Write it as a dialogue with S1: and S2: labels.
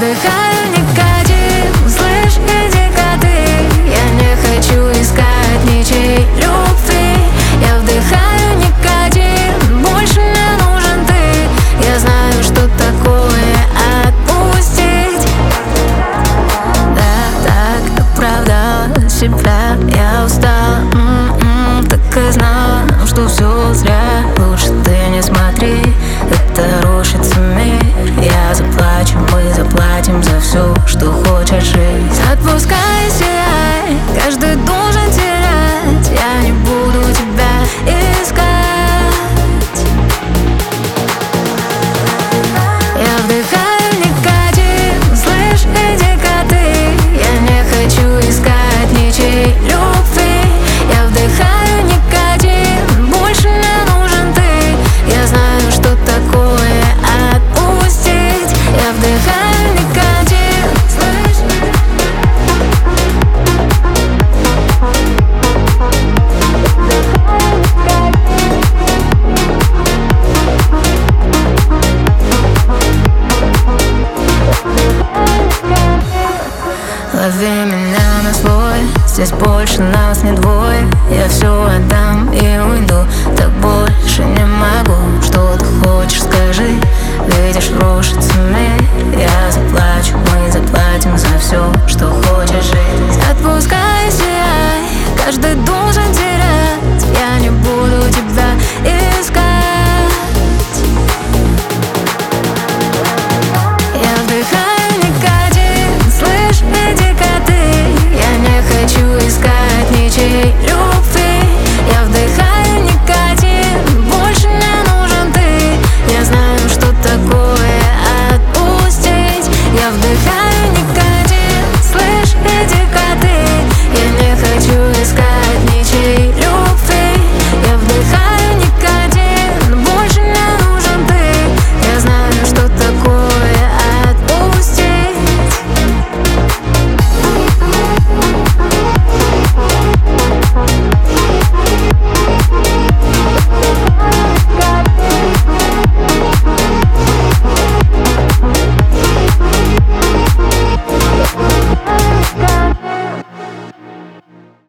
S1: вдыхаю никотин, слышь, иди-ка ты. Я не хочу искать ничьей любви. Я вдыхаю никотин, больше не нужен ты. Я знаю, что такое отпустить. Да, так оправдала себя, я устала, так и знала, что все зря. Лучше ты не смотри, это рушится мир. Я заплачу, мы заплатим за все, что хочешь жить. Отпускай, сияй, каждый должен терять. Я не буду тебя искать. Я вдыхаю никотин, слышь, иди-ка ты. Я не хочу искать ничьей любви. Я вдыхаю никотин, больше не нужен ты. Я знаю, что такое отпустить. Я вдыхаю никотин, слышь. Лови меня на свой, здесь больше нас не двое. Я все отдам и уйду, так больше не могу. Что ты хочешь, скажи, видишь, рушится мир. Я заплачу.